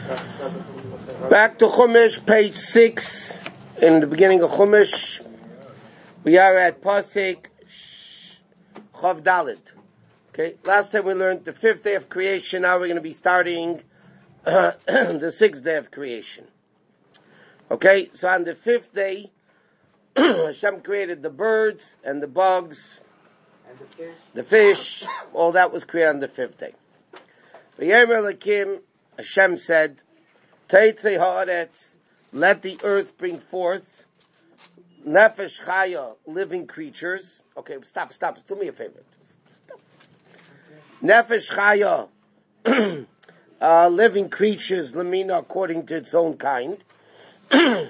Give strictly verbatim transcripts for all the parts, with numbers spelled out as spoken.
Back to Chumash, page six. In the beginning of Chumash, we are at Pasuk Chav Dalet. Okay, last time we learned the fifth day of creation. Now we're going to be starting uh, the sixth day of creation. Okay, so on the fifth day, Hashem created the birds and the bugs, and the fish. the fish. All that was created on the fifth day. V'yemer Elokim, Hashem said, Teitzei haaretz, let the earth bring forth nefesh chaya, living creatures. Okay, stop, stop. Do me a favor. Stop. Nefesh chaya, uh, living creatures, lemina, according to its own kind. Behema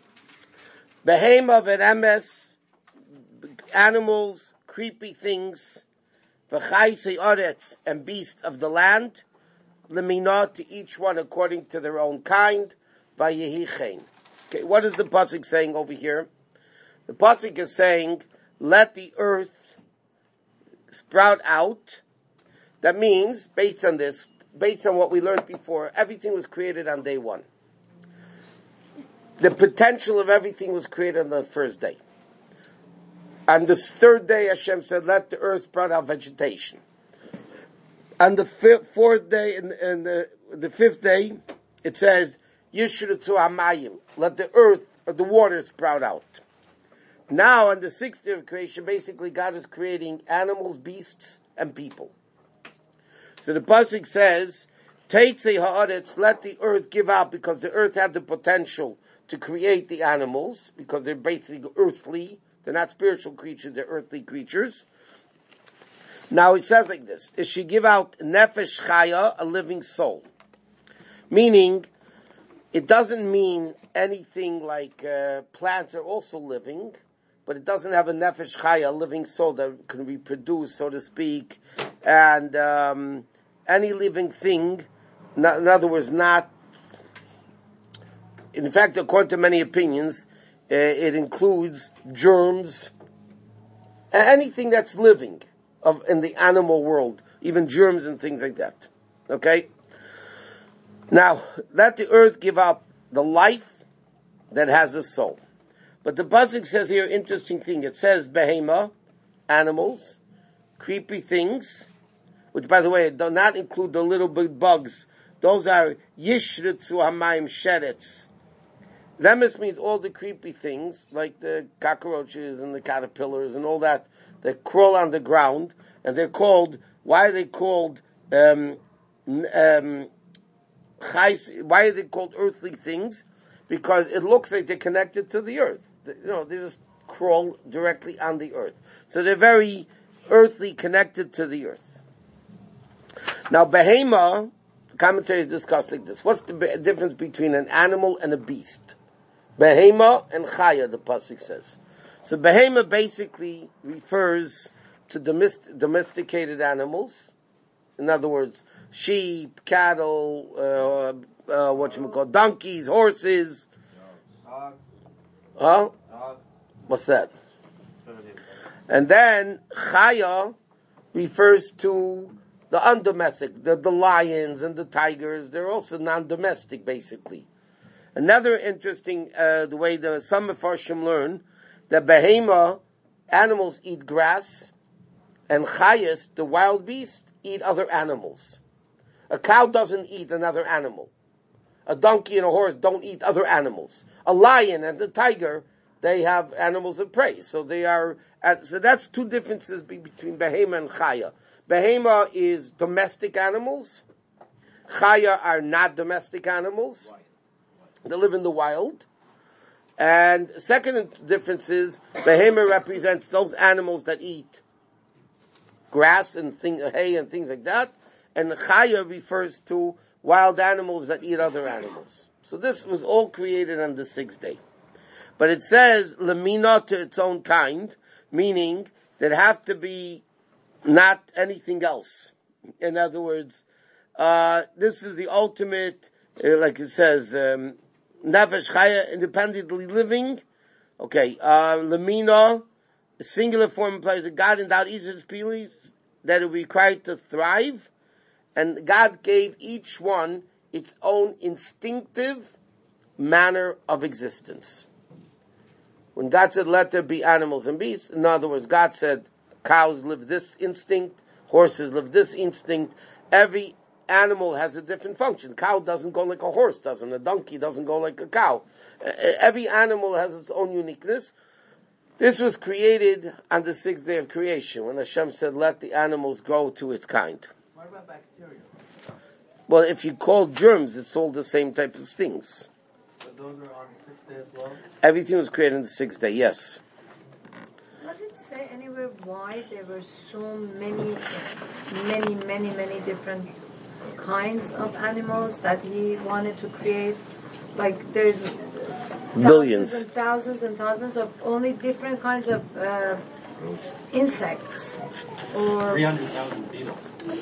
v'emes, animals, creepy things, v'chaisei aretz, and beasts of the land, lemina, to each one according to their own kind, vayehi chen. Okay, what is the pasuk saying over here? The pasuk is saying, let the earth sprout out. That means, based on this, based on what we learned before, everything was created on day one. The potential of everything was created on the first day. On the third day, Hashem said, let the earth sprout out vegetation. On the fifth, fourth day, and, and the, the fifth day, it says, Yishrutu Hamayim, let the earth, or the waters sprout out. Now, on the sixth day of creation, basically God is creating animals, beasts, and people. So the pasuk says, Teitzei haaretz, let the earth give out, because the earth had the potential to create the animals, because they're basically earthly, they're not spiritual creatures, they're earthly creatures. Now it says like this, it should give out nefesh chaya, a living soul. Meaning, it doesn't mean anything like uh, plants are also living, but it doesn't have a nefesh chaya, a living soul that can reproduce, so to speak, and um, any living thing, not, in other words, not, in fact, according to many opinions, uh, it includes germs, anything that's living of in the animal world, even germs and things like that. Okay? Now, let the earth give out the life that has a soul. But the pasuk says here, interesting thing, it says behema, animals, creepy things, which by the way, do not include the little big bugs. Those are yishritzu hamayim sheretz. Remes means all the creepy things, like the cockroaches and the caterpillars and all that, that crawl on the ground, and they're called, why are they called, um, um, why are they called earthly things? Because it looks like they're connected to the earth. You know, they just crawl directly on the earth. So they're very earthly, connected to the earth. Now, behema, commentators discuss like this. What's the difference between an animal and a beast? Behema and chaya, the pasuk says. So behema basically refers to domest- domesticated animals. In other words, sheep, cattle, uh, uh, what you call donkeys, horses. Dog. Huh? Dog. What's that? And then chaya refers to the undomestic, the, the lions and the tigers. They're also non-domestic, basically. Another interesting, uh, the way the some Mefarshim learn, that behema, animals eat grass, and chayas, the wild beast, eat other animals. A cow doesn't eat another animal. A donkey and a horse don't eat other animals. A lion and a tiger, they have animals of prey. So they are, so that's two differences between behema and chaya. Behema is domestic animals. Chaya are not domestic animals. They live in the wild. And second difference is, behema represents those animals that eat grass and thing, hay and things like that. And chaya refers to wild animals that eat other animals. So this was all created on the sixth day. But it says, lemina, to its own kind, meaning that have to be not anything else. In other words, uh, this is the ultimate, uh, like it says, um, nefesh chaya, independently living. Okay, uh, lemina, a singular form implies that God endowed each of the species that it required to thrive, and God gave each one its own instinctive manner of existence. When God said, let there be animals and beasts, in other words, God said, cows live this instinct, horses live this instinct. Every animal has a different function. Cow doesn't go like a horse doesn't. A donkey doesn't go like a cow. Every animal has its own uniqueness. This was created on the sixth day of creation, when Hashem said, let the animals grow to its kind. What about bacteria? Well, if you call germs, it's all the same type of things. But those are on the sixth day as well? Everything was created on the sixth day, yes. Does it say anywhere why there were so many, many, many, many different kinds of animals that he wanted to create? Like there's Billions. thousands and thousands and thousands of only different kinds of uh, insects. Or three hundred thousand beetles.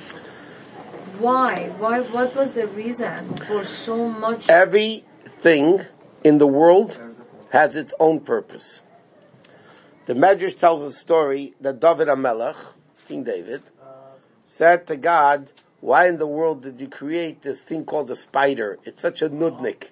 Why? Why? What was the reason for so much? Everything in the world has its own purpose. The Medrash tells a story that David HaMelech, King David, said to God, why in the world did you create this thing called a spider? It's such a nudnik.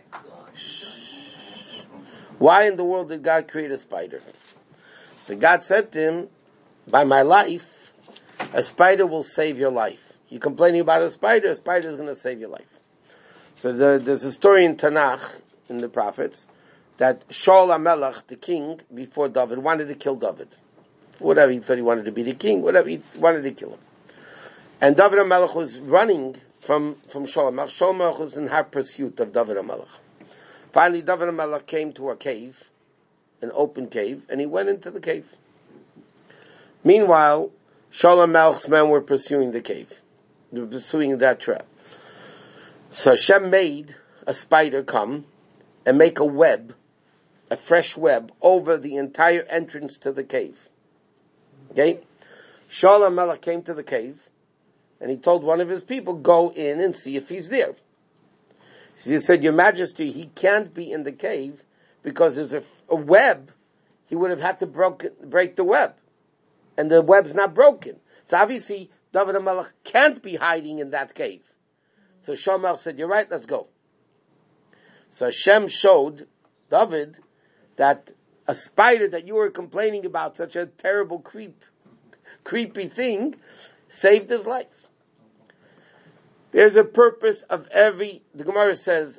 Why in the world did God create a spider? So God said to him, by my life, a spider will save your life. You're complaining about a spider, a spider is going to save your life. So the, there's a story in Tanakh, in the prophets, that Shaul HaMelech, the king, before David, wanted to kill David. Whatever, he thought he wanted to be the king, whatever, he wanted to kill him. And David HaMelech was running from, from Shaul HaMelech. Shaul HaMelech was in hot pursuit of David HaMelech. Finally, David HaMelech came to a cave, an open cave, and he went into the cave. Meanwhile, Shaul HaMelech's men were pursuing the cave. They were pursuing that trap. So Hashem made a spider come and make a web, a fresh web, over the entire entrance to the cave. Okay? Shaul HaMelech came to the cave, and he told one of his people, go in and see if he's there. He said, Your Majesty, he can't be in the cave because there's a, a web. He would have had to broke, break the web. And the web's not broken. So obviously, David HaMelech can't be hiding in that cave. So Shaul HaMelech said, you're right, let's go. So Hashem showed David that a spider that you were complaining about, such a terrible creep, creepy thing, saved his life. There's a purpose of every, the Gemara says,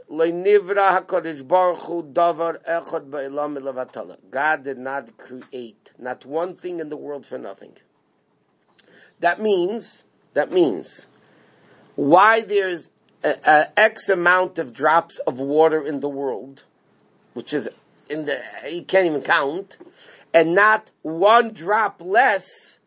God did not create not one thing in the world for nothing. That means, that means, why there's a, a X amount of drops of water in the world, which is in the, you can't even count, and not one drop less,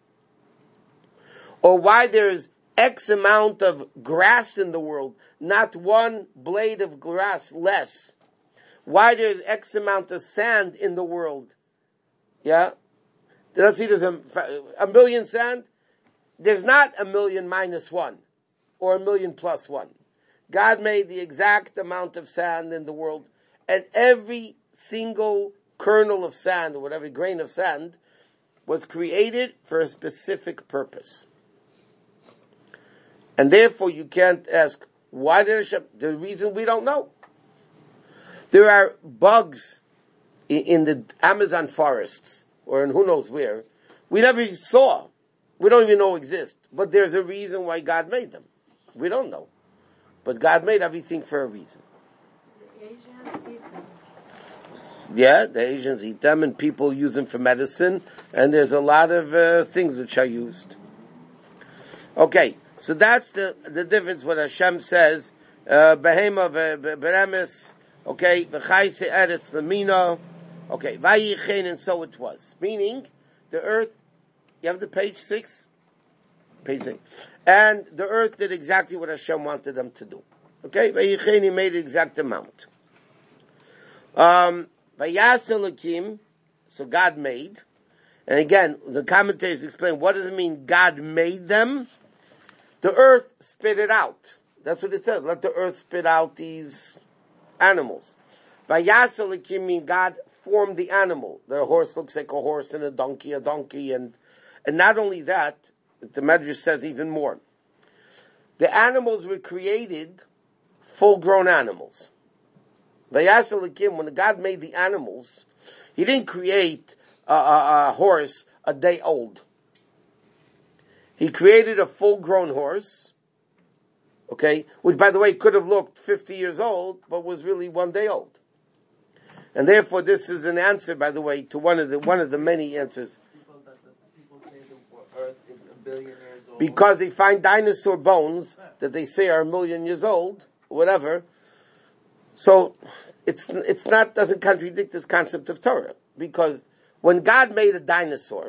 or why there's X amount of grass in the world, not one blade of grass less. Why there's X amount of sand in the world? Yeah? Let's see, there's a, a million sand. There's not a million minus one, or a million plus one. God made the exact amount of sand in the world, and every single kernel of sand, or whatever grain of sand, was created for a specific purpose. And therefore you can't ask, why did Hashem? The reason we don't know. There are bugs in, in the Amazon forests, or in who knows where, we never saw. We don't even know exist. But there's a reason why God made them. We don't know. But God made everything for a reason. The Asians eat them. Yeah, the Asians eat them, and people use them for medicine, and there's a lot of uh, things which are used. Okay. So that's the, the difference what Hashem says, behema beremes, okay, v'chayse eretz lamina, okay, vayichen, and so it was. Meaning, the earth, you have the page six? Page six. And the earth did exactly what Hashem wanted them to do. Okay, vayichen, he made the exact amount. Um, vayaselakim, so God made, and again, the commentators explain, what does it mean God made them? The earth spit it out. That's what it says. Let the earth spit out these animals. Vayaselikim mean God formed the animal. The horse looks like a horse, and a donkey, a donkey, and and not only that, the Medrash says even more. The animals were created full-grown animals. Vayaseh Elokim, when God made the animals, He didn't create a, a, a horse a day old. He created a full-grown horse, okay, which, by the way, could have looked fifty years old, but was really one day old. And therefore, this is an answer, by the way, to one of the one of the many answers. People that the people say the Earth is a billion years old. Because they find dinosaur bones that they say are a million years old, whatever. So it's it's not doesn't contradict this concept of Torah, because when God made a dinosaur,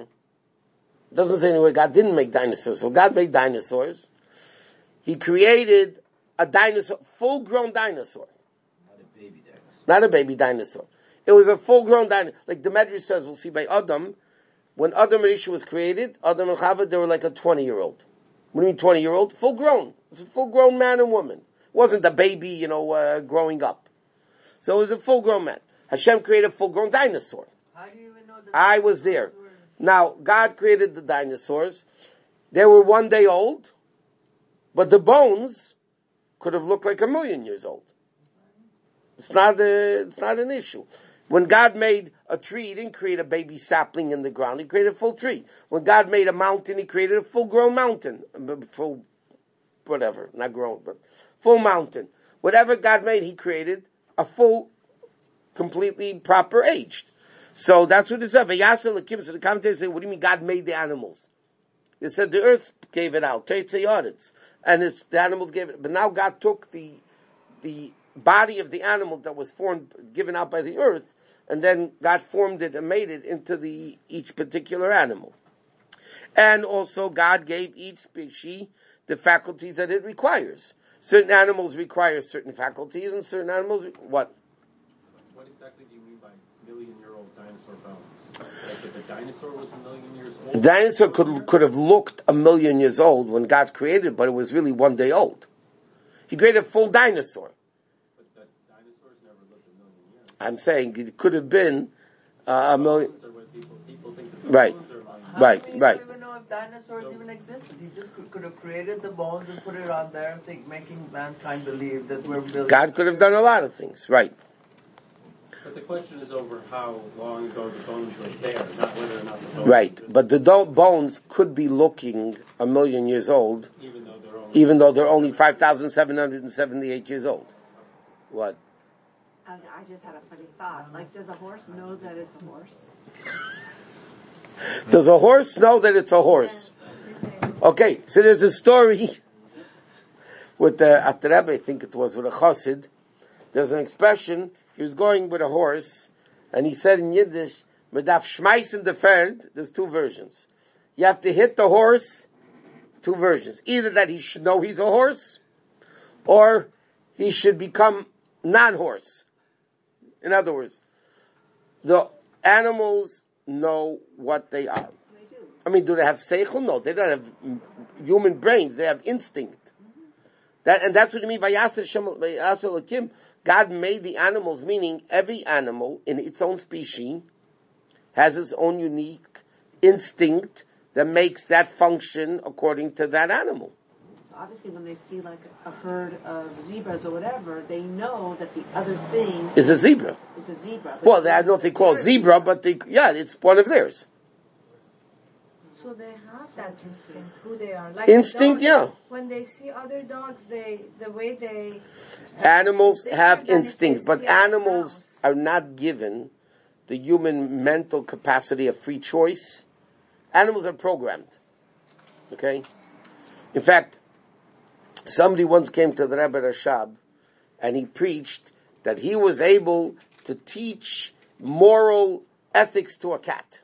it doesn't say anywhere God didn't make dinosaurs. So God made dinosaurs. He created a dinosaur, full-grown dinosaur. Not a baby dinosaur. Not a baby dinosaur. It was a full-grown dinosaur. Like the Medrash says, we'll see by Adam, when Adam and Isha was created, Adam and Chava, they were like a twenty-year-old. What do you mean twenty-year-old? Full-grown. It was a full-grown man and woman. It wasn't a baby, you know, uh, growing up. So it was a full-grown man. Hashem created a full-grown dinosaur. How do you even know that? I was there. Now, God created the dinosaurs. They were one day old, but the bones could have looked like a million years old. It's not a, it's not an issue. When God made a tree, He didn't create a baby sapling in the ground. He created a full tree. When God made a mountain, He created a full-grown mountain. Full, whatever, not grown, but full mountain. Whatever God made, He created a full, completely proper aged. So that's what it said. Vayaseh Elokim. So the commentators say, what do you mean God made the animals? They said the earth gave it out. And it's, the animals gave it. But now God took the, the body of the animal that was formed, given out by the earth, and then God formed it and made it into the, each particular animal. And also God gave each species the faculties that it requires. Certain animals require certain faculties, and certain animals, what? What exactly do you mean by million-year-old dinosaur bones? Like if the dinosaur was a million years old? The dinosaur could, could have looked a million years old when God created it, but it was really one day old. He created a full dinosaur. But the dinosaurs never lived a million years. I'm saying it could have been uh, a million. Bones are what people, people think that the Right. bones are lying. How Right, do we right. don't even know if dinosaurs even existed? He just could, could have created the bones and put it on there and think, making mankind believe that we're billions. God could have done a lot of things, right? But the question is over how long ago the bones were there, not whether or not the bones Right. existed, But the do- bones could be looking a million years old, even though they're only even though they're only five thousand seven hundred seventy-eight years old. What? I I just had a funny thought. Like, does a horse know that it's a horse? Does a horse know that it's a horse? Okay, so there's a story with the Alter Rebbe, I think it was, with a chassid. There's an expression, he was going with a horse, and he said in Yiddish, "Medaf schmeißen de Pferd." There's two versions. You have to hit the horse, two versions. Either that he should know he's a horse, or he should become non-horse. In other words, the animals know what they are. They do. I mean, do they have seichel? No, they don't have human brains. They have instinct. That, and that's what you mean by Vayaseh Elokim. God made the animals, meaning every animal in its own species has its own unique instinct that makes that function according to that animal. So obviously when they see like a herd of zebras or whatever, they know that the other thing Is a zebra. is a zebra. Well, I don't know if they call it zebra, but they, yeah, it's one of theirs. So they have that instinct, who they are. Like Instinct, the dogs, yeah. When they see other dogs, they the way they Animals they have than if they instinct, but see a animals mouse. are not given the human mental capacity of free choice. Animals are programmed. Okay? In fact, somebody once came to the Rebbe Rashab and he preached that he was able to teach moral ethics to a cat.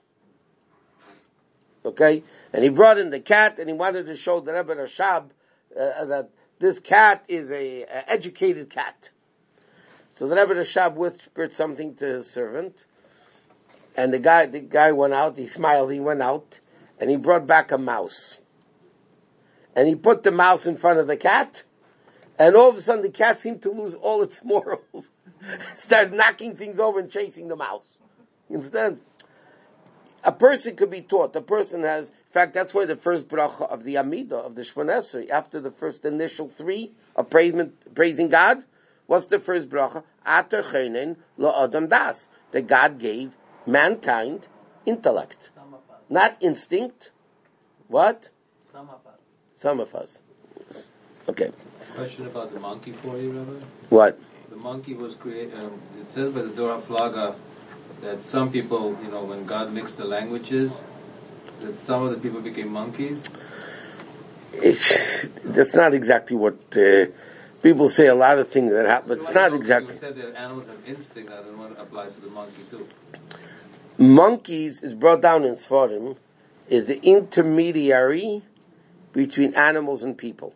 Okay? And he brought in the cat and he wanted to show the Rebbe Rashab uh, that this cat is a, a educated cat. So the Rebbe Rashab whispered something to his servant, and the guy, the guy went out, he smiled, he went out, and he brought back a mouse. And he put the mouse in front of the cat, and all of a sudden the cat seemed to lose all its morals. Started knocking things over and chasing the mouse. Instead, a person could be taught. A person has, in fact, that's why the first bracha of the Amidah, of the Shmoneh Esrei, after the first initial three, of praising, praising God? What's the first bracha? Ater cheinen lo adam das. That God gave mankind intellect. Not instinct. What? Some of us. Some of us. Okay. Question about the monkey for you, Rabbi? What? The monkey was created, um, it says by the Dora Flaga that some people, you know, when God mixed the languages, that some of the people became monkeys. It's, that's not exactly what, uh, people say a lot of things that happen, but it's not exactly. You said that animals have instinct, I don't know what applies to the monkey too. Monkeys is brought down in Sfarim, is the intermediary between animals and people.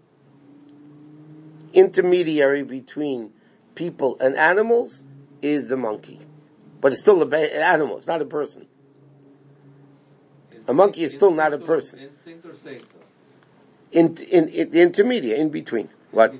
Intermediary between people and animals is the monkey. But it's still an animal, it's not a person. Instinct, A monkey is still not a person. Instinct or safe? In, in, in the intermediate, in between. What?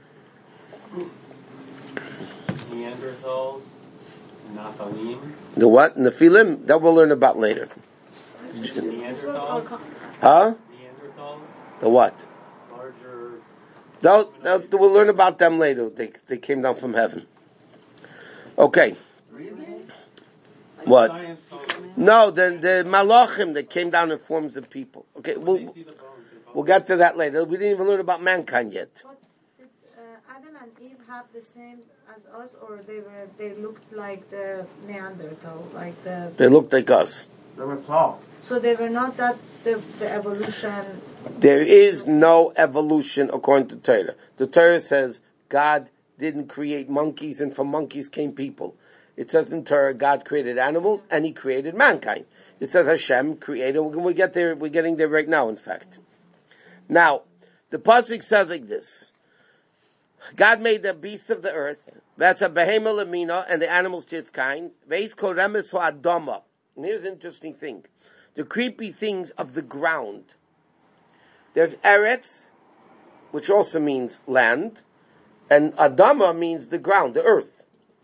Neanderthals, Nephilim. The what? Nephilim? That we'll learn about later. Neanderthals. Huh? Neanderthals. The what? Larger. They'll, they'll, we'll learn about them later. They, they came down from heaven. Okay. Really? What? Science calls them. No, the, the malachim that came down in forms of people. Okay, we'll, They see the bones. They call we'll get to that later. We didn't even learn about mankind yet. But did uh, Adam and Eve have the same as us, or they were they looked like the Neanderthal, like the? They looked like us. They were tall. So they were not that the, the evolution. There is no evolution according to Torah. The Torah says God didn't create monkeys, and from monkeys came people. It says in Torah, God created animals and He created mankind. It says Hashem created. We'll get there. We're getting there right now. In fact, now the pasuk says like this: God made the beasts of the earth. That's a behema lamina, and the animals to its kind. Veis koremes adama. And here's an interesting thing: the creepy things of the ground. There's eretz, which also means land, and adama means the ground, the earth.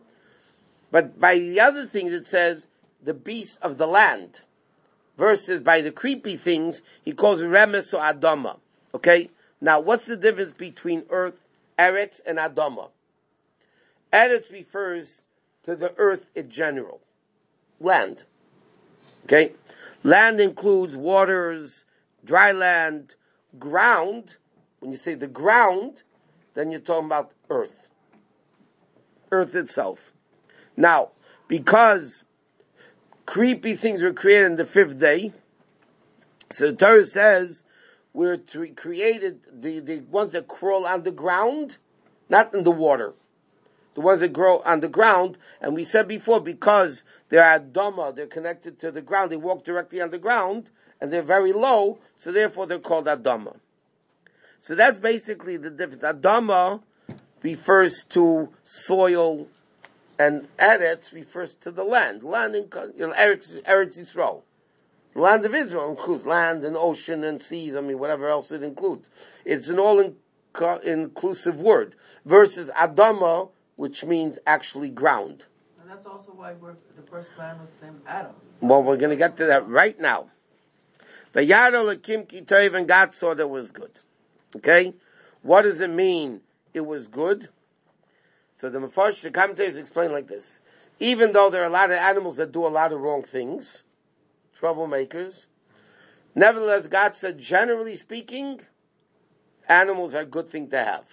But by the other things it says the beasts of the land, versus by the creepy things he calls remes or adama. Okay? Now what's the difference between earth, eretz, and adama? Eretz refers to the earth in general. Land. Okay? Land includes waters, dry land, ground. When you say the ground, then you're talking about earth. Earth itself. Now, because creepy things were created on the fifth day, so the Torah says we're to created the, the ones that crawl on the ground, not in the water. The ones that grow on the ground, and we said before, because they're adama, they're connected to the ground, they walk directly on the ground, and they're very low, so therefore they're called adama. So that's basically the difference. Adama refers to soil, and Eretz refers to the land. Land, in, you know, Eretz, Eretz Yisrael. The land of Israel includes land and ocean and seas, I mean, whatever else it includes. It's an all-inclusive word. Versus Adama, which means actually ground. And that's also why we're, the first man was named Adam. Well, we're going to get to that right now. The Yaro Lakim Ki Tov, and God saw that it was good. Okay? What does it mean it was good? So the Mefarsh, the commentators explain like this. Even though there are a lot of animals that do a lot of wrong things, troublemakers, nevertheless, God said, generally speaking, animals are a good thing to have.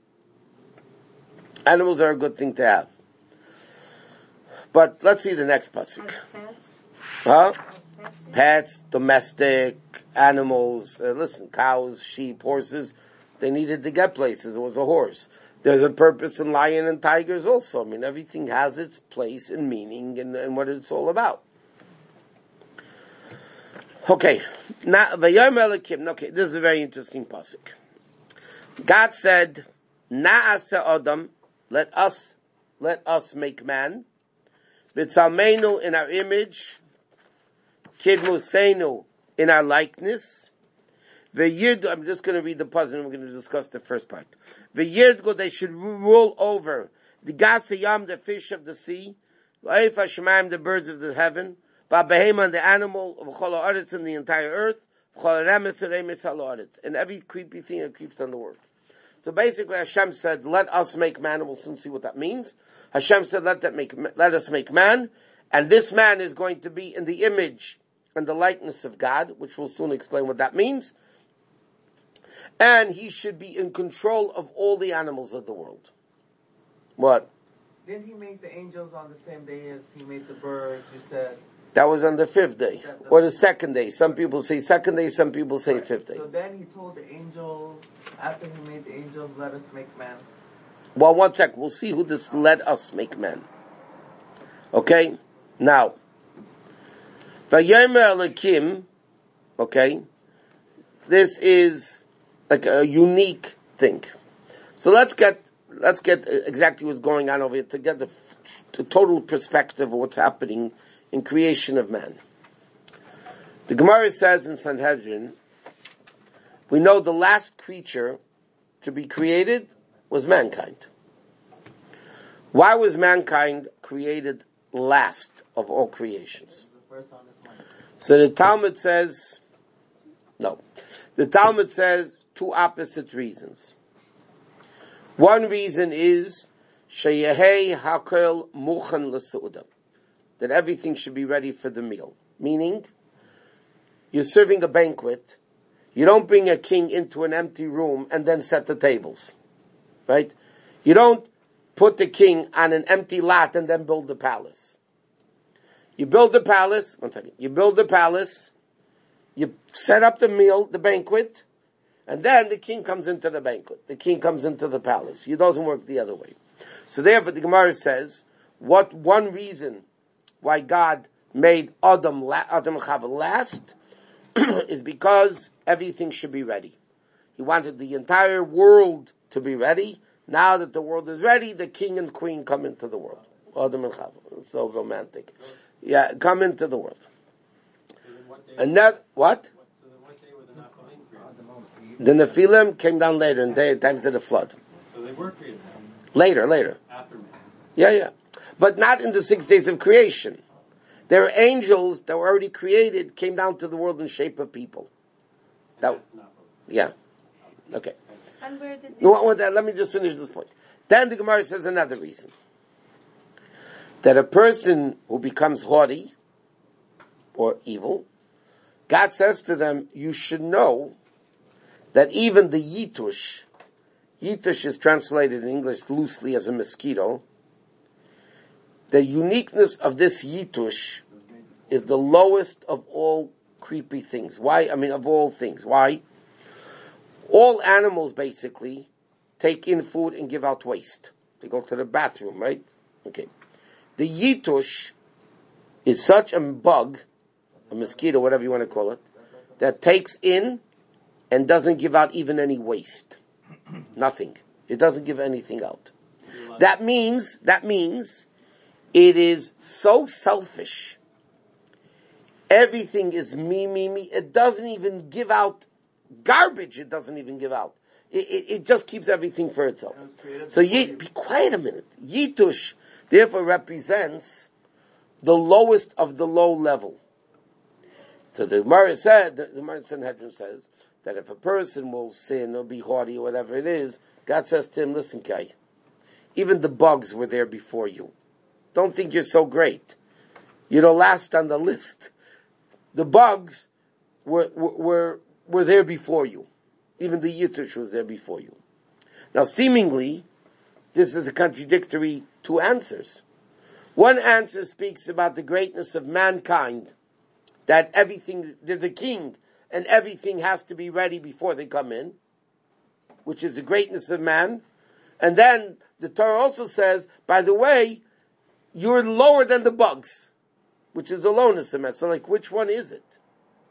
Animals are a good thing to have. But let's see the next pasuk. As pets. Huh? As pets. Pets, domestic, animals, uh, listen, cows, sheep, horses, they needed to get places. It was a horse. There's a purpose in lion and tigers also. I mean, everything has its place and meaning and, and what it's all about. Okay. Now, Vayom Elikim. Okay, this is a very interesting pasuk. God said, Na'asa Adam, let us, let us make man. B'tzalmeinu, in our image. Kidmuseinu, in our likeness. V'yirdu, I'm just going to read the puzzle and we're going to discuss the first part. V'yirdu, they should rule over the gasayam, the fish of the sea, v'ayif hashemaim, the birds of the heaven, v'abehema, the animal, v'chol ha'aretz, in the entire earth, v'chol ha'remes ha'remes ha'aretz, and every creepy thing that creeps on the earth. So basically Hashem said, let us make man, and we'll soon see what that means. Hashem said, let that make, let us make man, and this man is going to be in the image and the likeness of God, which we'll soon explain what that means. And he should be in control of all the animals of the world. What? Didn't he make the angels on the same day as he made the birds? You said that was on the fifth day, or the second day. Some people say second day, some people say right. fifth day. So then he told the angels, after he made the angels, let us make man. Well, one sec. We'll see who this let us make man. Okay? Now, Vayomer Elokim, okay, this is like a unique thing. So let's get, let's get exactly what's going on over here to get the, the total perspective of what's happening in creation of man. The Gemara says in Sanhedrin, we know the last creature to be created was mankind. Why was mankind created last of all creations? So the Talmud says, no. The Talmud says two opposite reasons. One reason is, Sheyehei hakel muchen l'seuda, that everything should be ready for the meal. Meaning, you're serving a banquet, you don't bring a king into an empty room and then set the tables. Right? You don't put the king on an empty lot and then build the palace. You build the palace, one second, you build the palace, you set up the meal, the banquet, and then the king comes into the banquet. The king comes into the palace. It doesn't work the other way. So therefore the Gemara says, what one reason why God made Adam, Adam and Chava last is because everything should be ready. He wanted the entire world to be ready. Now that the world is ready, the king and queen come into the world. Adam and Chava. It's so romantic. Yeah, come into the world. And that, what? So then what day were the Nephilim created? The Nephilim came down later in the times of the flood. So they were created Later, later. after man. Yeah, yeah. But not in the six days of creation. There were angels that were already created, came down to the world in shape of people. That, That's not what- yeah. Okay. And where did No, what- let me just finish this point. Then the Gemara says another reason. That a person who becomes haughty or evil, God says to them, you should know that even the Yitush, Yitush is translated in English loosely as a mosquito, the uniqueness of this Yitush is the lowest of all creepy things. Why? I mean, of all things. Why? All animals basically take in food and give out waste. They go to the bathroom, right? Okay. The Yitush is such a bug, a mosquito, whatever you want to call it, that takes in and doesn't give out even any waste. Nothing. It doesn't give anything out. That means, that means it is so selfish. Everything is me, me, me. It doesn't even give out garbage. It doesn't even give out. It, it, it just keeps everything for itself. So, ye, be quiet a minute. Yitush therefore represents the lowest of the low level. So the Gemara said, the Gemara Sanhedrin says, that if a person will sin or be haughty or whatever it is, God says to him, listen, Kai, even the bugs were there before you. Don't think you're so great. You're the last on the list. The bugs were, were, were there before you. Even the Yitush was there before you. Now seemingly, this is a contradictory two answers. One answer speaks about the greatness of mankind, that everything, there's a king, and everything has to be ready before they come in, which is the greatness of man. And then the Torah also says, by the way, you're lower than the bugs, which is the lowness of man. So like, which one is it?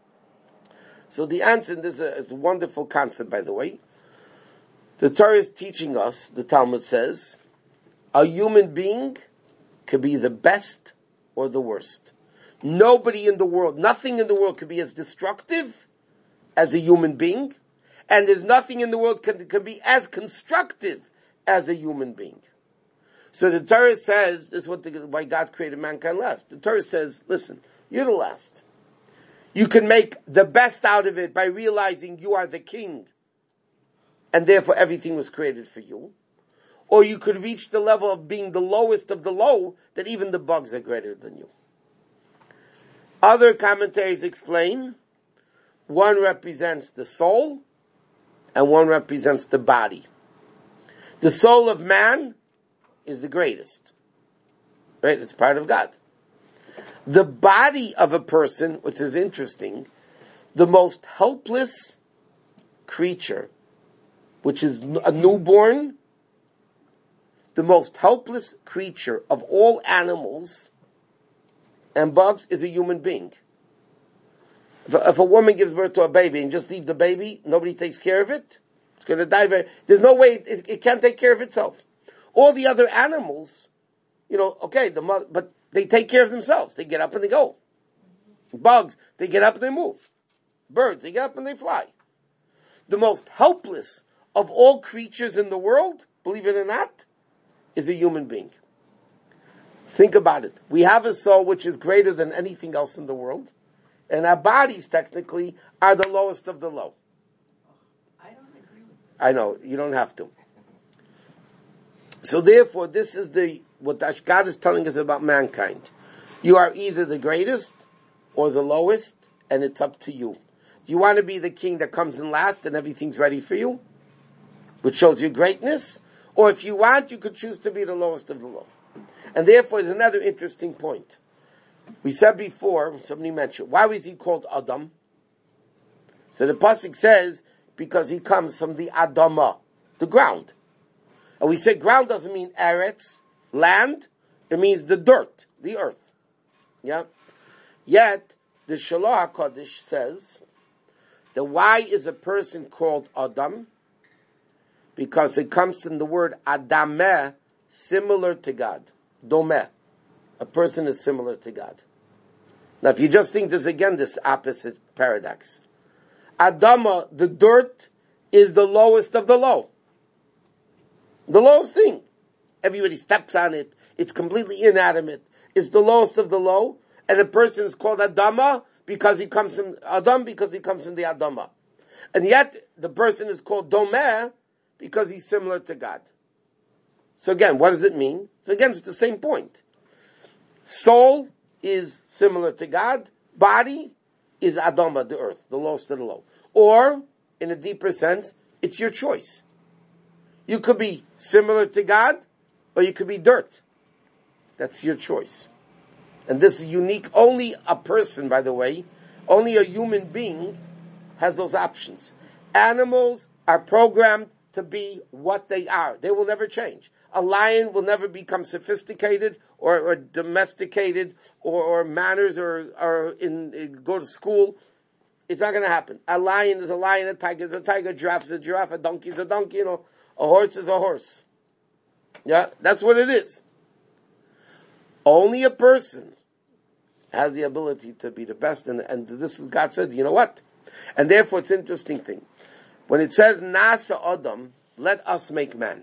So the answer, and this is a, is a wonderful concept, by the way. The Torah is teaching us, the Talmud says, a human being could be the best or the worst. Nobody in the world, nothing in the world could be as destructive as a human being, and there's nothing in the world can, can be as constructive as a human being. So the Torah says, this is what the, why God created mankind last. The Torah says, listen, you're the last. You can make the best out of it by realizing you are the king. and therefore everything was created for you. Or you could reach the level of being the lowest of the low, that even the bugs are greater than you. Other commentaries explain, one represents the soul, and one represents the body. The soul of man is the greatest. Right? It's part of God. The body of a person, which is interesting, the most helpless creature, which is a newborn, the most helpless creature of all animals and bugs is a human being. If a, if a woman gives birth to a baby and just leave the baby, nobody takes care of it, it's going to die very, there's no way, it, it can't take care of itself. All the other animals, you know, okay, the mother, but they take care of themselves. They get up and they go. Bugs, they get up and they move. Birds, they get up and they fly. The most helpless of all creatures in the world, believe it or not, is a human being. Think about it. We have a soul which is greater than anything else in the world, and our bodies technically are the lowest of the low. I don't agree with that. I know, you don't have to. So therefore, this is the what God is telling us about mankind. You are either the greatest or the lowest, and it's up to you. Do you want to be the king that comes in last and everything's ready for you, which shows your greatness? Or if you want, you could choose to be the lowest of the low. And therefore, there's another interesting point. We said before, somebody mentioned, why was he called Adam? So the pasuk says, because he comes from the Adama, the ground. And we say ground doesn't mean eretz, land. It means the dirt, the earth. Yeah. Yet, the Shalach HaKodesh says that why is a person called Adam? Because it comes from the word Adameh, similar to God. Domeh. A person is similar to God. Now, if you just think there's again this opposite paradox. Adama, the dirt, is the lowest of the low. The lowest thing. Everybody steps on it. It's completely inanimate. It's the lowest of the low. And a person is called Adama because he comes from Adam because he comes from the Adama. And yet the person is called Domeh because he's similar to God. So again, what does it mean? So again, it's the same point. Soul is similar to God. Body is Adama, the earth, the lowest of the low. Or, in a deeper sense, it's your choice. You could be similar to God, or you could be dirt. That's your choice. And this is unique. Only a person, by the way, only a human being has those options. Animals are programmed to be what they are. They will never change. A lion will never become sophisticated or, or domesticated or, or manners or, or in, in go to school. It's not going to happen. A lion is a lion, a tiger is a tiger, a giraffe is a giraffe, a donkey is a donkey, you know, a horse is a horse. Yeah, that's what it is. Only a person has the ability to be the best, and, and this is God said, you know what? And therefore it's an interesting thing. When it says, Nasa Adam, let us make man.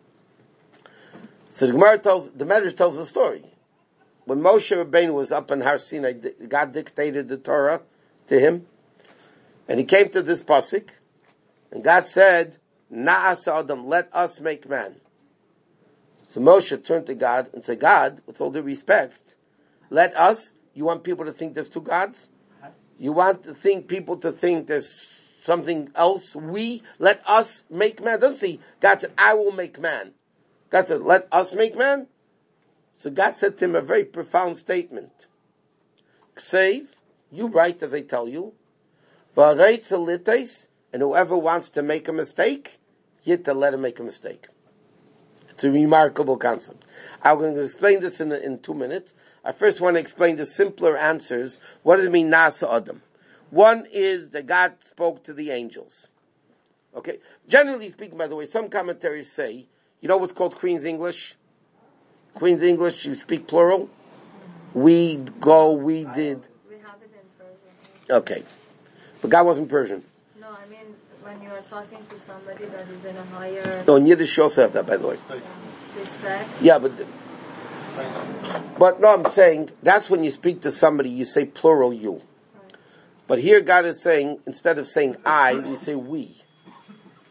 So the Gemara tells, the Medrash tells the story. When Moshe Rabbeinu was up in Har Sinai, God dictated the Torah to him, and he came to this pasuk, and God said, Na'asa Adam, let us make man. So Moshe turned to God and said, God, with all due respect, let us, you want people to think there's two gods? You want to think people to think there's something else? We, let us make man. Doesn't see, God said, I will make man. God said, let us make man. So God said to him a very profound statement. Save, you write as I tell you. And whoever wants to make a mistake, yet to let him make a mistake. It's a remarkable concept. I'm going to explain this in, in two minutes. I first want to explain the simpler answers. What does it mean, Nasa Adam? One is that God spoke to the angels. Okay? Generally speaking, by the way, some commentaries say, you know what's called Queen's English? Queen's English, you speak plural. We go, we did. We have it in Persian. Okay. But God wasn't Persian. No, I mean, when you are talking to somebody that is in a higher... No, in Yiddish you also have that, by the way. Respect. Yeah, but... But no, I'm saying, that's when you speak to somebody, you say plural you. Right. But here God is saying, instead of saying I, we say we.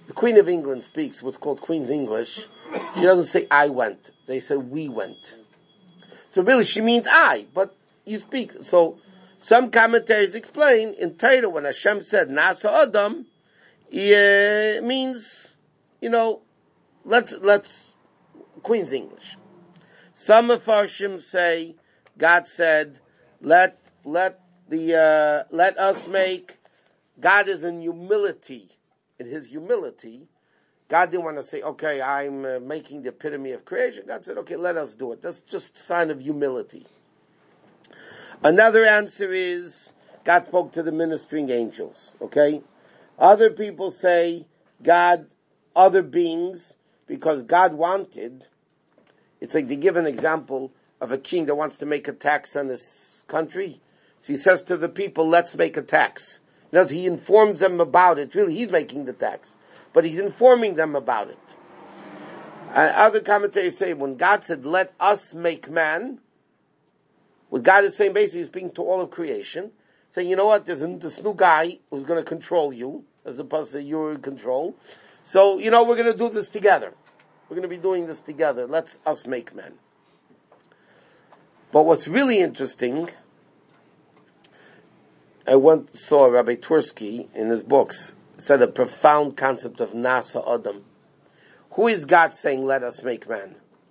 the Queen of England speaks what's called Queen's English. She doesn't say I went. They say we went. So really she means I, but you speak. So some commentaries explain in Torah when Hashem said Nasa Adam, it means, you know, let's, let's, Queen's English. Some Mefarshim say God said, let, let the, uh, let us make, God is in humility, in his humility. God didn't want to say, okay, I'm uh, making the epitome of creation. God said, okay, let us do it. That's just a sign of humility. Another answer is, God spoke to the ministering angels, okay? Other people say, God, other beings, because God wanted, it's like they give an example of a king that wants to make a tax on his country. So he says to the people, let's make a tax. You know, he informs them about it. Really, he's making the tax. But he's informing them about it. And other commentators say, when God said, let us make man, what God is saying basically is speaking to all of creation, saying, you know what, there's a, this new guy who's going to control you, as opposed to you're in control. So, you know, we're going to do this together. We're going to be doing this together. Let's us make men. But what's really interesting, I once saw Rabbi Tursky in his books said a profound concept of Nasa Adam. Who is God saying, let us make man?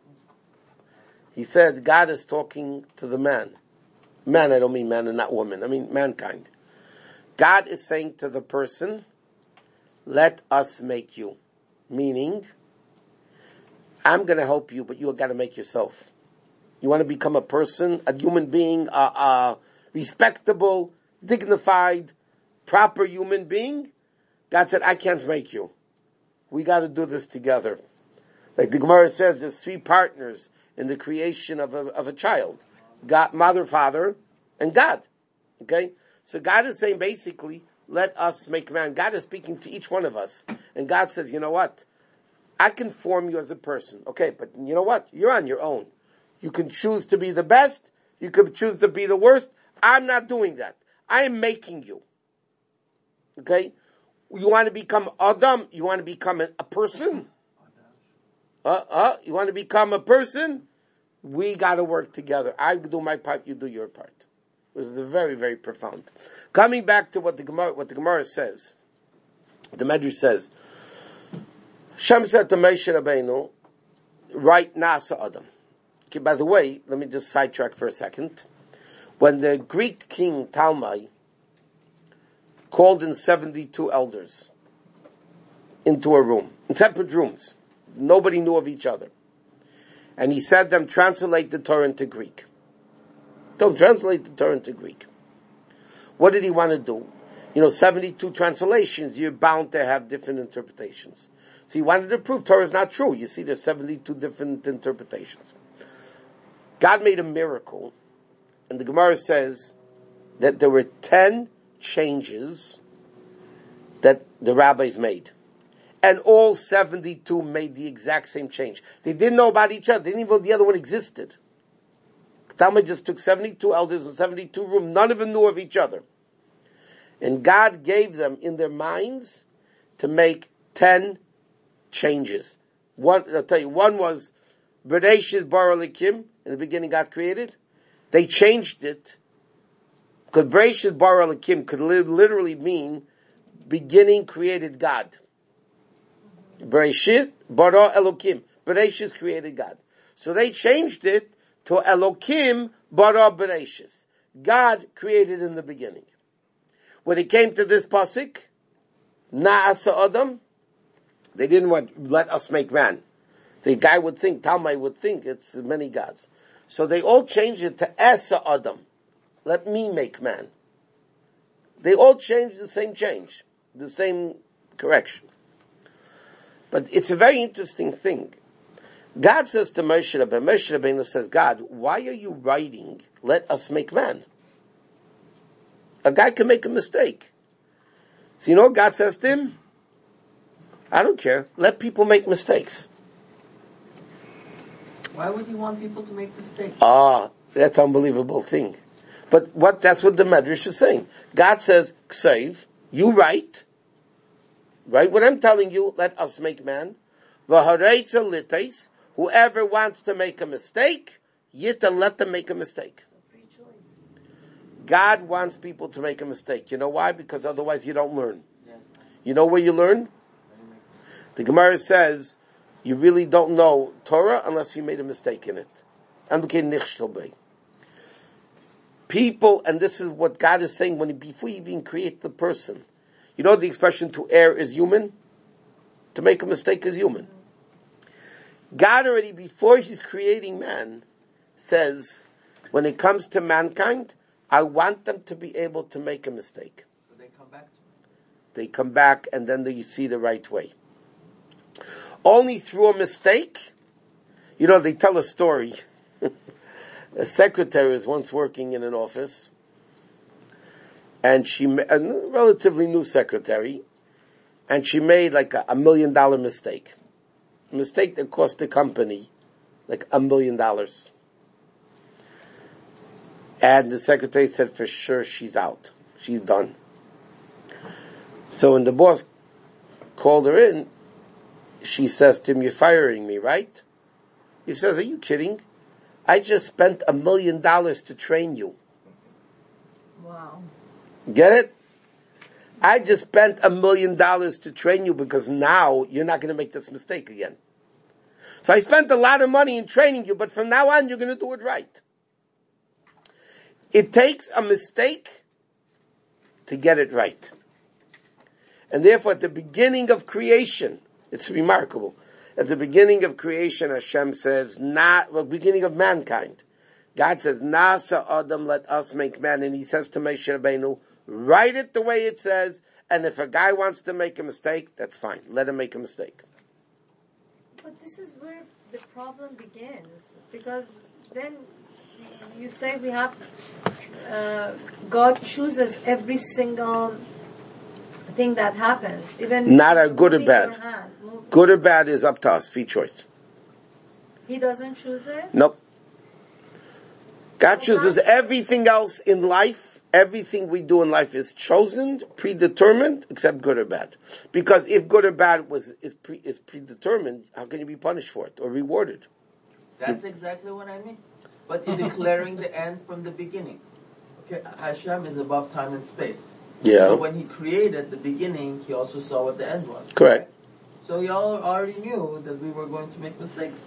He said God is talking to the man. Man, I don't mean man and not woman. I mean mankind. God is saying to the person, let us make you. Meaning, I'm going to help you, but you've got to make yourself. You want to become a person, a human being, a, a respectable, dignified, proper human being? God said, I can't make you. We got to do this together. Like the Gemara says, there's three partners in the creation of a, of a child. God, mother, father, and God. Okay? So God is saying basically, let us make man. God is speaking to each one of us. And God says, you know what? I can form you as a person. Okay, but you know what? You're on your own. You can choose to be the best. You can choose to be the worst. I'm not doing that. I am making you. Okay? You want to become Adam? You want to become a, a person? Uh, uh, you want to become a person? We got to work together. I do my part, you do your part. It was very, very profound. Coming back to what the Gemara, what the Gemara says, the Medrash says, Shem said to Moshe Rabbeinu, write Nasa Adam. Okay, by the way, let me just sidetrack for a second. When the Greek king Ptolemy called in seventy-two elders into a room, in separate rooms, nobody knew of each other, and he said them, translate the Torah into Greek. Don't translate the Torah into Greek. What did he want to do? You know, seventy-two translations, you're bound to have different interpretations. So he wanted to prove Torah is not true. You see, there's seventy-two different interpretations. God made a miracle, and the Gemara says that there were ten changes that the rabbis made. And all seventy-two made the exact same change. They didn't know about each other. They didn't even know the other one existed. Talmud just took seventy-two elders in seventy-two rooms. None of them knew of each other. And God gave them in their minds to make ten changes. One, I'll tell you, one was Bereshit bara Elokim. In the beginning God created. They changed it. Because Bereshit bara Elokim could literally mean beginning created God. Bereshit bara Elokim. Bereshit created God. So they changed it to Elokim bara Bereshit. God created in the beginning. When it came to this pasuk, Na'asa Adam, they didn't want, let us make man. The guy would think, Talmai would think it's many gods. So they all changed it to Asa Adam. Let me make man. They all changed the same change, the same correction. But it's a very interesting thing. God says to Moshe Rabbeinu, Moshe Rabbeinu says, God, why are you writing, let us make man? A guy can make a mistake. So you know what God says to him? I don't care. Let people make mistakes. Why would you want people to make mistakes? Ah, that's an unbelievable thing. But what, that's what the Medrash is saying. God says, Ksev, you write, right? What I'm telling you, let us make man. V'hareitza litais, whoever wants to make a mistake, yita, let them make a mistake. God wants people to make a mistake. You know why? Because otherwise you don't learn. You know where you learn? The Gemara says, you really don't know Torah unless you made a mistake in it. People, and this is what God is saying when he, before you even create the person. You know the expression to err is human? To make a mistake is human. God already, before he's creating man, says, when it comes to mankind, I want them to be able to make a mistake. But they come back to me. They come back and then you see the right way. Only through a mistake, you know, they tell a story. A secretary was once working in an office, and she, a relatively new secretary, and she made like a, a million dollar mistake. A mistake that cost the company like a million dollars. And the secretary said for sure she's out. She's done. So when the boss called her in, she says to him, you're firing me, right? He says, are you kidding? I just spent a million dollars to train you. Wow. Get it? I just spent a million dollars to train you because now you're not going to make this mistake again. So I spent a lot of money in training you, but from now on you're going to do it right. It takes a mistake to get it right. And therefore at the beginning of creation, it's remarkable. At the beginning of creation, Hashem says, not, well, beginning of mankind. God says, Nasa Adam, let us make man. And he says to Moshe Rabbeinu, write it the way it says, and if a guy wants to make a mistake, that's fine. Let him make a mistake. But this is where the problem begins. Because then you say we have, uh, God chooses every single thing that happens. Even not a good or bad. Hand, good or bad is up to us, free choice. He doesn't choose it? Nope. God chooses everything else in life. Everything we do in life is chosen, predetermined, except good or bad. Because if good or bad was is, pre, is predetermined, how can you be punished for it or rewarded? That's exactly what I mean. But in declaring the end from the beginning. Okay, Hashem is above time and space. Yeah. So when he created the beginning, he also saw what the end was. Correct. Right? So y'all already knew that we were going to make mistakes.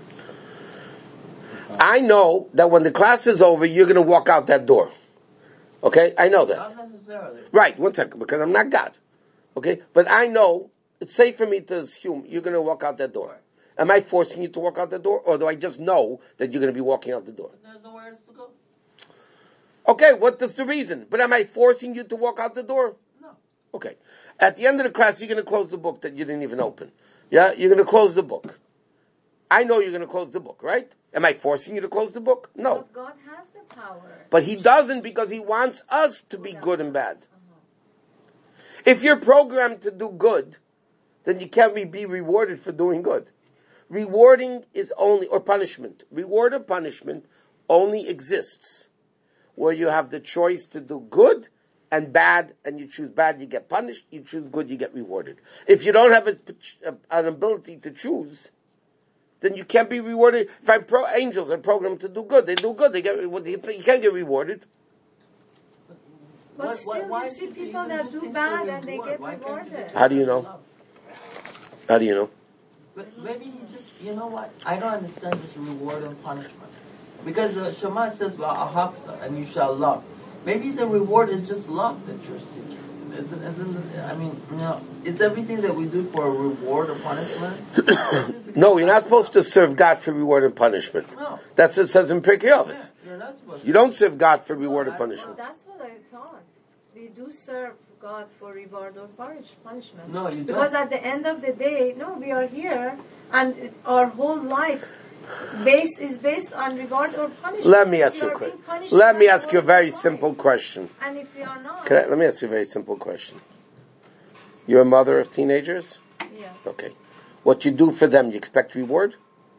I know that when the class is over, you're going to walk out that door. Okay? I know that. Not necessarily. Right, one second, because I'm not God. Okay? But I know, it's safe for me to assume you're going to walk out that door. Right. Am I forcing you to walk out the door, or do I just know that you're going to be walking out the door? There's nowhere else to go. Okay, what is the reason? But am I forcing you to walk out the door? No. Okay. At the end of the class, you're going to close the book that you didn't even open. Yeah? You're going to close the book. I know you're going to close the book, right? Am I forcing you to close the book? No. But God has the power. But he doesn't because he wants us to be good and bad. If you're programmed to do good, then you can't be rewarded for doing good. Rewarding is only, or punishment. Reward or punishment only exists where you have the choice to do good and bad, and you choose bad, you get punished. You choose good, you get rewarded. If you don't have a, an ability to choose, then you can't be rewarded. If I'm pro, angels are programmed to do good, they do good. They get, you can't get rewarded. But Why- still, why- why you see should we people even that do do things bad for and they reward? get Why can't you rewarded. just How do you do know? love? How do you know? But maybe he just, you know what? I don't understand this reward and punishment. Because the Shema says, "Va'ahavta," and you shall love. Maybe the reward is just love that you're seeking. Isn't, isn't, I mean, you know, it's everything that we do for a reward or punishment. No, you're not supposed to serve God for reward and punishment. No. That's what it says in Pirkei Avos. Yeah, you're not supposed to. You don't serve God for reward No, or I- punishment. That's what I thought. We do serve God for reward or punish, punishment. No, you don't. Because at the end of the day, no, we are here, and it- our whole life base is based on reward or punishment. Let me ask If you a are being question. punished, Let me that's ask you a all very our life. simple question. And if we are not, Can I, let me ask you a very simple question. You're a mother of teenagers? yes. Okay. What you do for them, you expect reward?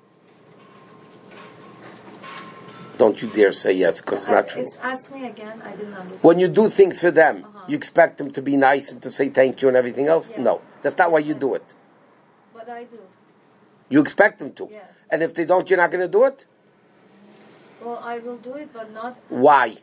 Don't you dare say yes, because it's Uh, not true. it's, ask me again. I didn't understand. When you do things for them, Uh-huh. you expect them to be nice and to say thank you and everything else? Yes. No. That's not why you do it. But I do. You expect them to. Yes. And if they don't, you're not going to do it? Well, I will do it, but not Why?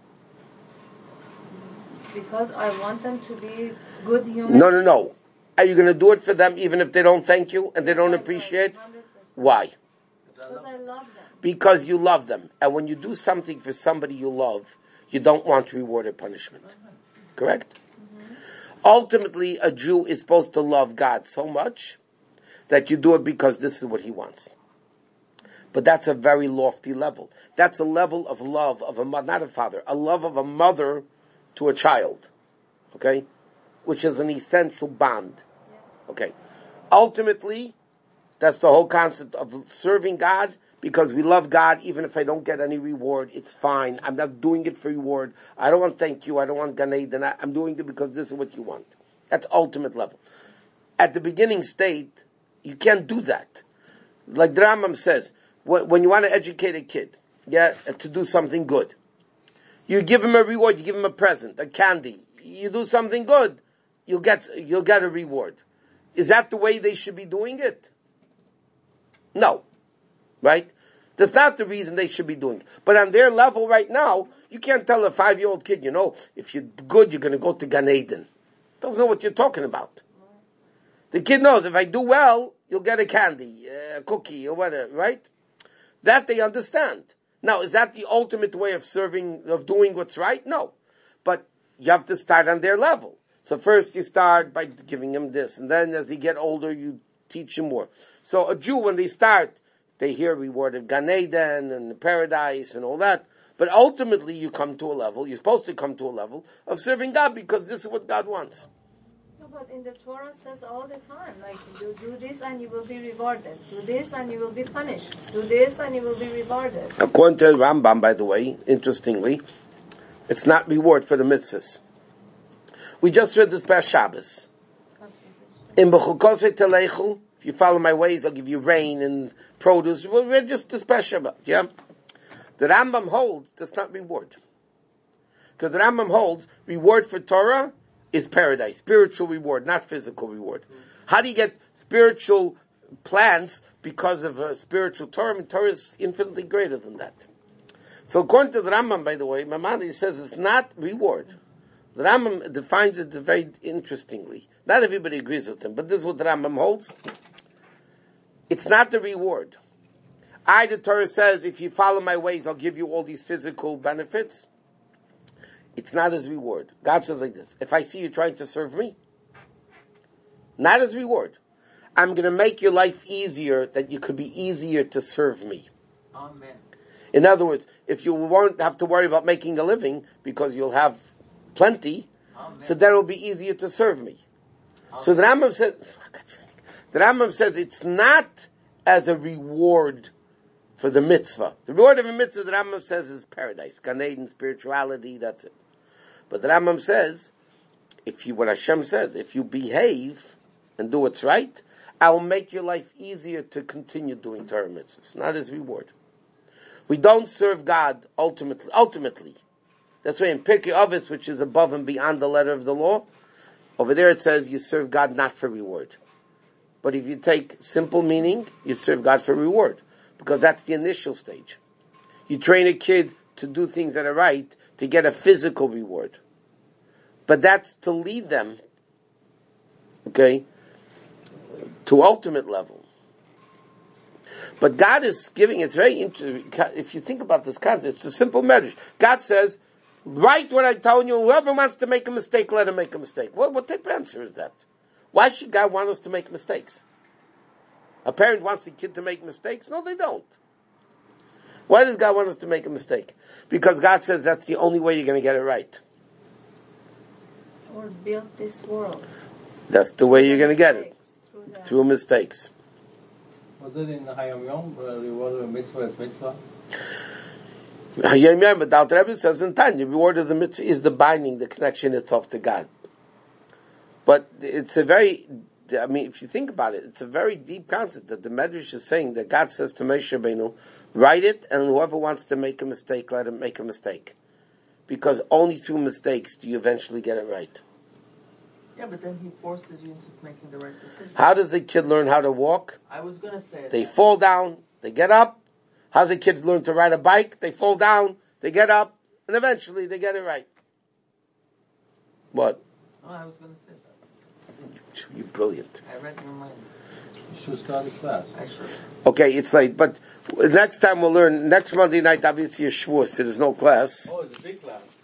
because I want them to be good humans. No, no, no. Are you going to do it for them even if they don't thank you and they don't appreciate? Why? Because I love them. Because you love them. And when you do something for somebody you love, you don't want reward or punishment. Correct? Mm-hmm. Ultimately, a Jew is supposed to love God so much that you do it because this is what he wants. But that's a very lofty level. That's a level of love of a mother, not a father, a love of a mother to a child. Okay? Which is an essential bond. Okay. Ultimately, that's the whole concept of serving God because we love God even if I don't get any reward. It's fine. I'm not doing it for reward. I don't want thank you. I don't want Gan Eden. I'm doing it because this is what you want. That's ultimate level. At the beginning state, you can't do that. Like the Rambam says, when you want to educate a kid, yeah, to do something good, you give him a reward, you give him a present, a candy. You do something good, you'll get, you'll get a reward. Is that the way they should be doing it? No. Right? That's not the reason they should be doing it. But on their level right now, you can't tell a five-year-old kid, you know, if you're good, you're going to go to Gan Eden. Doesn't know what you're talking about. The kid knows if I do well, you'll get a candy, a cookie, or whatever, right? That they understand. Now, is that the ultimate way of serving, of doing what's right? No. But you have to start on their level. So first you start by giving them this, and then as they get older, you teach them more. So a Jew, when they start, they hear reward of Gan Eden and paradise and all that. But ultimately you come to a level, you're supposed to come to a level of serving God because this is what God wants. No, but in the Torah it says all the time, like, do, do this and you will be rewarded. Do this and you will be punished. Do this and you will be rewarded. According to Rambam, by the way, interestingly, it's not reward for the mitzvahs. We just read this past Shabbos. In B'chukosei Telechu, if you follow my ways, I'll give you rain and produce. We read just this past Shabbat, yeah? The Rambam holds that's not reward. Because the Rambam holds reward for Torah is paradise, spiritual reward, not physical reward. How do you get spiritual plans because of a spiritual Torah? I mean, Torah is infinitely greater than that. So according to the Rambam, by the way, Maimonides says it's not reward. The Rambam defines it very interestingly. Not everybody agrees with him, but this is what the Rambam holds. It's not the reward. I, the Torah says, if you follow my ways, I'll give you all these physical benefits. It's not as reward. God says like this, if I see you trying to serve me, not as reward, I'm going to make your life easier that you could be easier to serve me. Amen. In other words, if you won't have to worry about making a living because you'll have plenty, Amen. So then it'll be easier to serve me. Amen. So the Rambam says, the Rambam says it's not as a reward for the mitzvah. The reward of a mitzvah, the Rambam says, is paradise, Gan Eden, spirituality, that's it. But the Rambam says, if you, what Hashem says, if you behave and do what's right, I will make your life easier to continue doing Torah mitzvahs, not as reward. We don't serve God ultimately, ultimately. That's why in Pirkei Avos, which is above and beyond the letter of the law, over there it says you serve God not for reward. But if you take simple meaning, you serve God for reward. Because that's the initial stage. You train a kid to do things that are right to get a physical reward. But that's to lead them, okay, to ultimate level. But God is giving, it's very interesting, if you think about this concept, it's a simple message. God says, write what I told you, whoever wants to make a mistake, let him make a mistake. What, what type of answer is that? Why should God want us to make mistakes? A parent wants the kid to make mistakes? No, they don't. Why does God want us to make a mistake? Because God says that's the only way you're going to get it right. Or build this world. That's the way you're going to get it. Through, through mistakes. Was it in Hayom Yom, uh, reward of a mitzvah is mitzvah? Hayom Yom, but the Alter Rebbe says in Tanya, the reward of the mitzvah is the binding, the connection itself to God. But it's a very, I mean, if you think about it, it's a very deep concept that the Medrash is saying that God says to Moshe Rabbeinu, write it, and whoever wants to make a mistake, let him make a mistake. Because only through mistakes do you eventually get it right. Yeah, but then he forces you into making the right decision. How does a kid learn how to walk? I was gonna say They that. fall down, they get up. How do kids learn to ride a bike? They fall down, they get up, and eventually they get it right. What? Oh, I was gonna say that. You're brilliant. I read your mind. You should start a class. I should. Okay, it's late, but next time we'll learn, next Monday night, obviously, a Shavuos, so there's no class. Oh, it's a big class.